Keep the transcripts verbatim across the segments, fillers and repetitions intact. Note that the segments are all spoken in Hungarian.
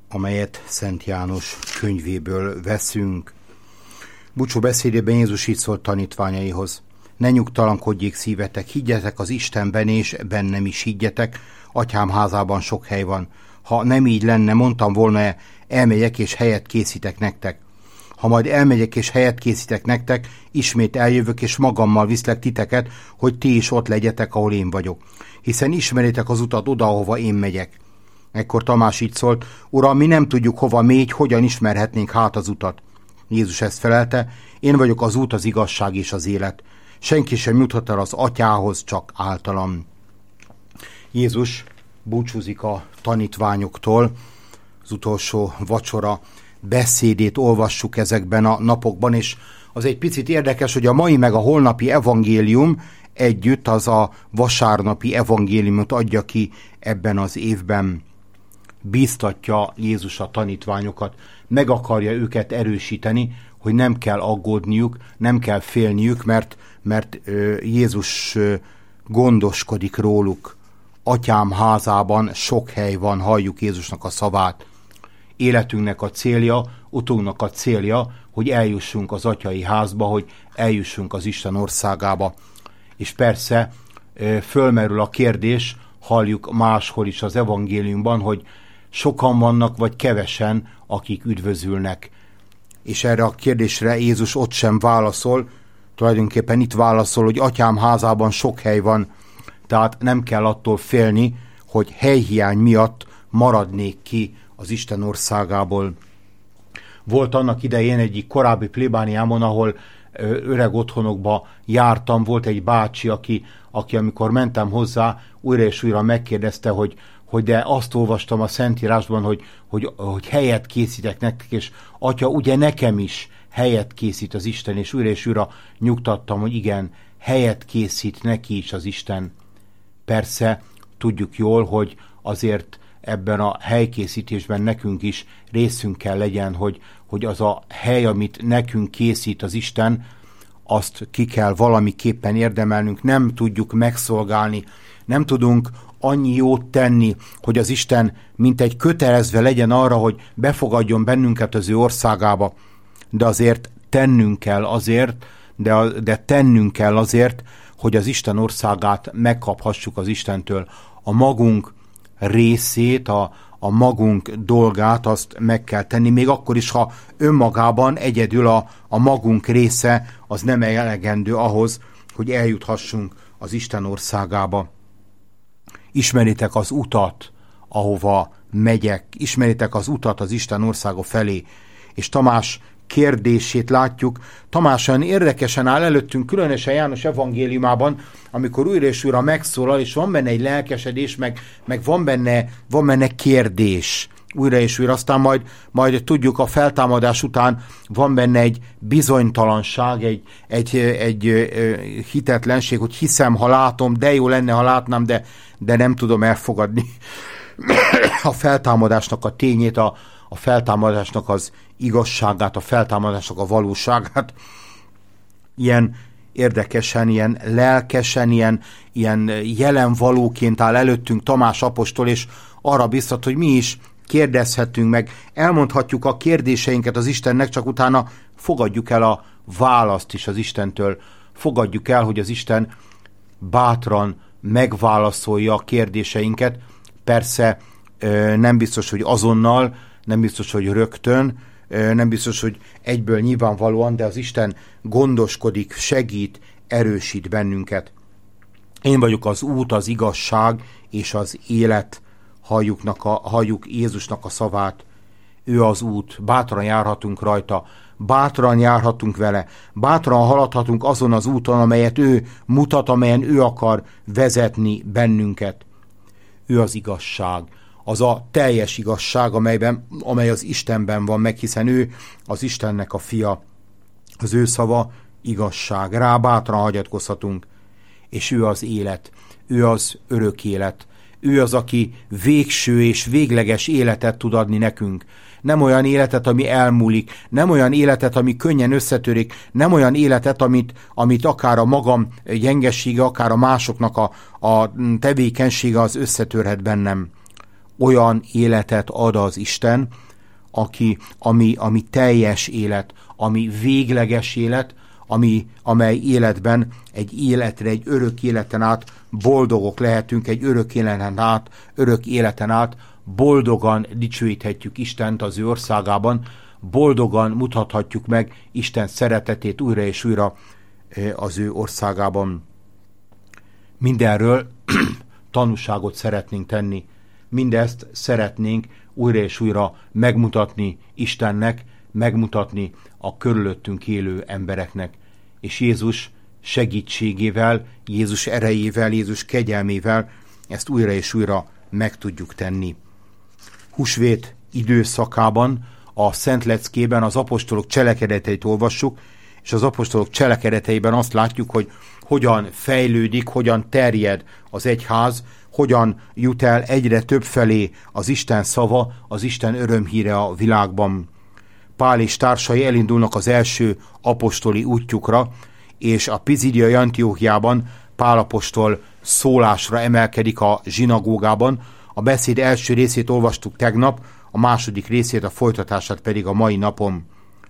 amelyet Szent János könyvéből veszünk. Búcsú beszédében Jézus így szólt tanítványaihoz: ne nyugtalankodjék szívetek, higgyetek az Istenben, és bennem is higgyetek, Atyám házában sok hely van. Ha nem így lenne, mondtam volna, elmegyek és helyet készítek nektek. Ha majd elmegyek és helyet készítek nektek, ismét eljövök, és magammal viszlek titeket, hogy ti is ott legyetek, ahol én vagyok. Hiszen ismeritek az utat oda, ahova én megyek. Ekkor Tamás így szólt: Uram, mi nem tudjuk, hova mégy, hogyan ismerhetnénk hát az utat? Jézus ezt felelte: én vagyok az út, az igazság és az élet. Senki sem juthat el az Atyához, csak általam. Jézus búcsúzik a tanítványoktól, az utolsó vacsora beszédét olvassuk ezekben a napokban, és az egy picit érdekes, hogy a mai meg a holnapi evangélium együtt az a vasárnapi evangéliumot adja ki ebben az évben. Bíztatja Jézus a tanítványokat, meg akarja őket erősíteni, hogy nem kell aggódniuk, nem kell félniük, mert, mert Jézus gondoskodik róluk. Atyám házában sok hely van, halljuk Jézusnak a szavát. Életünknek a célja, utunknak a célja, hogy eljussunk az atyai házba, hogy eljussunk az Isten országába. És persze fölmerül a kérdés, halljuk máshol is az evangéliumban, hogy sokan vannak, vagy kevesen, akik üdvözülnek. És erre a kérdésre Jézus ott sem válaszol, tulajdonképpen itt válaszol, hogy Atyám házában sok hely van, tehát nem kell attól félni, hogy helyhiány miatt maradnék ki az Isten országából. Volt annak idején egyik korábbi plébániámon, ahol öreg otthonokba jártam, volt egy bácsi, aki, aki amikor mentem hozzá, újra és újra megkérdezte, hogy, hogy de azt olvastam a Szentírásban, hogy, hogy, hogy helyet készítek nektek, és Atya, ugye nekem is helyet készít az Isten, és újra és újra nyugtattam, hogy igen, helyet készít neki is az Isten. Persze tudjuk jól, hogy azért ebben a helykészítésben nekünk is részünk kell legyen, hogy, hogy az a hely, amit nekünk készít az Isten, azt ki kell valamiképpen érdemelnünk, nem tudjuk megszolgálni, nem tudunk annyi jót tenni, hogy az Isten mintegy kötelezve legyen arra, hogy befogadjon bennünket az ő országába, de azért tennünk kell azért, de, de tennünk kell azért, hogy az Isten országát megkaphassuk az Istentől. A magunk részét, a, a magunk dolgát azt meg kell tenni, még akkor is, ha önmagában egyedül a, a magunk része az nem elegendő ahhoz, hogy eljuthassunk az Isten országába. Ismeritek az utat, ahova megyek, ismeritek az utat az Isten országa felé. És Tamás kérdését látjuk. Tamás olyan érdekesen áll előttünk, különösen János evangéliumában, amikor újra és újra megszólal, és van benne egy lelkesedés, meg, meg van, benne, van benne kérdés. Újra és újra, aztán majd, majd tudjuk, a feltámadás után van benne egy bizonytalanság, egy, egy, egy, egy hitetlenség, hogy hiszem, ha látom, de jó lenne, ha látnám, de, de nem tudom elfogadni a feltámadásnak a tényét, a, a feltámadásnak az igazságát, a feltámadásnak a valóságát. Ilyen érdekesen, ilyen lelkesen, ilyen, ilyen jelen valóként áll előttünk Tamás apostol, és arra biztat, hogy mi is kérdezhetünk meg, elmondhatjuk a kérdéseinket az Istennek, csak utána fogadjuk el a választ is az Istentől. Fogadjuk el, hogy az Isten bátran megválaszolja a kérdéseinket. Persze nem biztos, hogy azonnal, nem biztos, hogy rögtön, nem biztos, hogy egyből nyilvánvalóan, de az Isten gondoskodik, segít, erősít bennünket. Én vagyok az út, az igazság és az élet, halljuknak a, halljuk Jézusnak a szavát. Ő az út, bátran járhatunk rajta, bátran járhatunk vele, bátran haladhatunk azon az úton, amelyet ő mutat, amelyen ő akar vezetni bennünket. Ő az igazság, az a teljes igazság, amelyben, amely az Istenben van meg, hiszen ő az Istennek a fia. Az ő szava igazság, rá bátran hagyatkozhatunk, és ő az élet, ő az örök élet, ő az, aki végső és végleges életet tud adni nekünk. Nem olyan életet, ami elmúlik, nem olyan életet, ami könnyen összetörik, nem olyan életet, amit, amit akár a magam gyengessége, akár a másoknak a, a tevékenysége az összetörhet bennem. olyan életet ad az Isten, aki, ami, ami teljes élet, ami végleges élet, ami, amely életben egy életre, egy örök életen át boldogok lehetünk, egy örök életen át, örök életen át boldogan dicsőíthetjük Istent az ő országában, boldogan mutathatjuk meg Isten szeretetét újra és újra az ő országában. Mindenről tanúságot szeretnénk tenni, mindezt szeretnénk újra és újra megmutatni Istennek, megmutatni a körülöttünk élő embereknek. És Jézus segítségével, Jézus erejével, Jézus kegyelmével ezt újra és újra meg tudjuk tenni. Húsvét időszakában a Szent Leckében az apostolok cselekedeteit olvassuk, és az apostolok cselekedeteiben azt látjuk, hogy hogyan fejlődik, hogyan terjed az egyház, hogyan jut el egyre több felé az Isten szava, az Isten örömhíre a világban. Pál és társai elindulnak az első apostoli útjukra, és a Pizidiai Antiochiában Pál apostol szólásra emelkedik a zsinagógában. A beszéd első részét olvastuk tegnap, a második részét, a folytatását pedig a mai napon.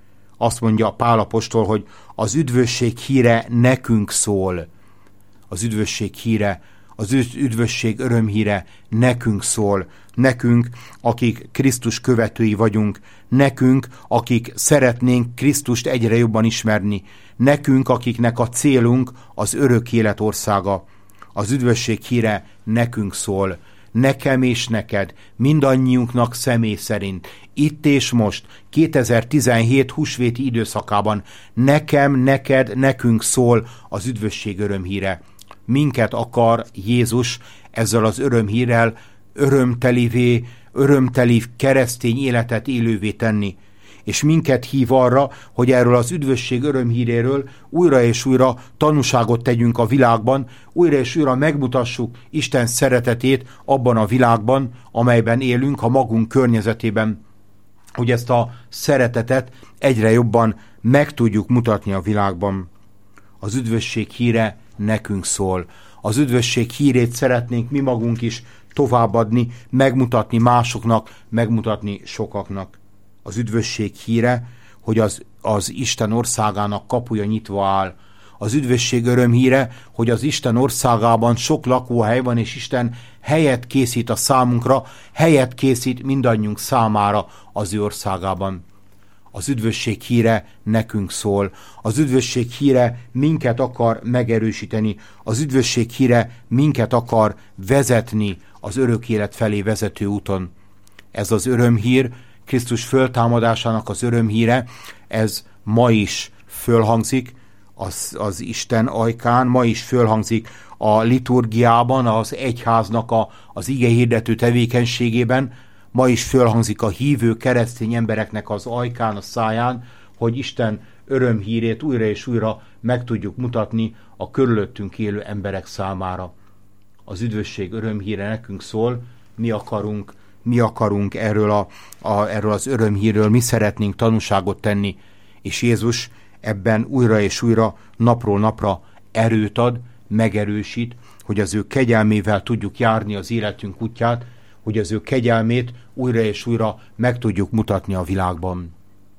Azt mondja Pál apostol, hogy az üdvösség híre nekünk szól. Az üdvösség híre, az üdvösség örömhíre nekünk szól. Nekünk, akik Krisztus követői vagyunk. Nekünk, akik szeretnénk Krisztust egyre jobban ismerni. Nekünk, akiknek a célunk az örök élet országa. Az üdvösség híre nekünk szól. Nekem és neked, mindannyiunknak személy szerint, itt és most, kétezer-tizenhét húsvéti időszakában, nekem, neked, nekünk szól az üdvösség örömhíre. Minket akar Jézus ezzel az örömhírrel örömtelivé, örömteli keresztény életet élővé tenni. És minket hív arra, hogy erről az üdvösség örömhíréről újra és újra tanúságot tegyünk a világban, újra és újra megmutassuk Isten szeretetét abban a világban, amelyben élünk, a magunk környezetében, hogy ezt a szeretetet egyre jobban meg tudjuk mutatni a világban. Az üdvösség híre nekünk szól. Az üdvösség hírét szeretnénk mi magunk is továbbadni, megmutatni másoknak, megmutatni sokaknak. Az üdvösség híre, hogy az, az Isten országának kapuja nyitva áll. Az üdvösség örömhíre, hogy az Isten országában sok lakóhely van, és Isten helyet készít a számunkra, helyet készít mindannyiunk számára az ő országában. Az üdvösség híre nekünk szól. Az üdvösség híre minket akar megerősíteni. Az üdvösség híre minket akar vezetni az örök élet felé vezető úton. Ez az örömhír, Krisztus föltámadásának az örömhíre, ez ma is fölhangzik az, az Isten ajkán, ma is fölhangzik a liturgiában, az egyháznak a, az igehirdető tevékenységében, ma is fölhangzik a hívő keresztény embereknek az ajkán, a száján, hogy Isten örömhírét újra és újra meg tudjuk mutatni a körülöttünk élő emberek számára. Az üdvösség örömhíre nekünk szól, mi akarunk Mi akarunk erről, a, a, erről az örömhírről, mi szeretnénk tanúságot tenni, és Jézus ebben újra és újra, napról napra erőt ad, megerősít, hogy az ő kegyelmével tudjuk járni az életünk útját, hogy az ő kegyelmét újra és újra meg tudjuk mutatni a világban.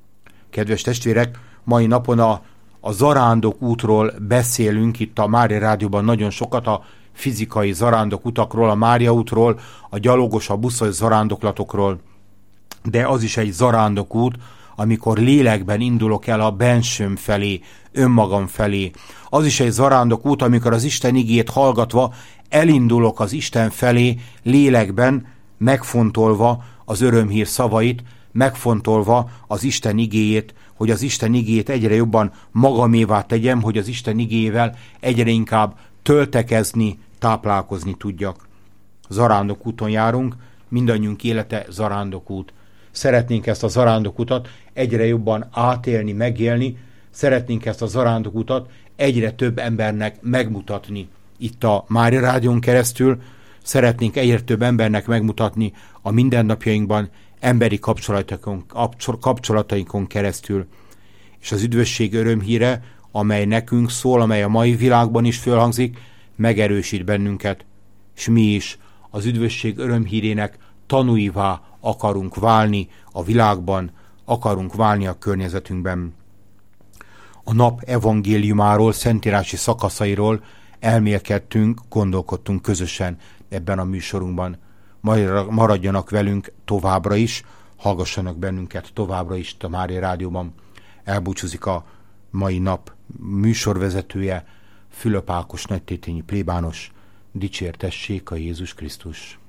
Kedves testvérek, mai napon a, a zarándok útról beszélünk itt a Mária Rádióban nagyon sokat, a fizikai zarándok utakról, a Mária útról, a gyalogos, a buszos zarándoklatokról, de az is egy zarándok út, amikor lélekben indulok el a bensőm felé, önmagam felé. Az is egy zarándok út, amikor az Isten igét hallgatva elindulok az Isten felé, lélekben, megfontolva az örömhír szavait, megfontolva az Isten igéjét, hogy az Isten igéjét egyre jobban magamévá tegyem, hogy az Isten igéjével egyre inkább töltekezni, táplálkozni tudjak. Zarándok úton járunk, mindannyiunk élete zarándok út. Szeretnénk ezt a zarándok utat egyre jobban átélni, megélni, szeretnénk ezt a zarándok utat egyre több embernek megmutatni. Itt a Mária Rádión keresztül szeretnénk egyre több embernek megmutatni a mindennapjainkban, emberi kapcsolatainkon, kapcsolatainkon keresztül. És az üdvösség örömhíre, amely nekünk szól, amely a mai világban is fölhangzik, megerősít bennünket, és mi is az üdvösség örömhírének tanúivá akarunk válni a világban, akarunk válni a környezetünkben. A nap evangéliumáról, szentírási szakaszairól elmélkedtünk, gondolkodtunk közösen ebben a műsorunkban. Maradjanak velünk továbbra is, hallgassanak bennünket továbbra is a Mária Rádióban. Elbúcsúzik a mai nap műsorvezetője, Fülöp Ákos nagytétényi plébános. Dicsértessék a Jézus Krisztus!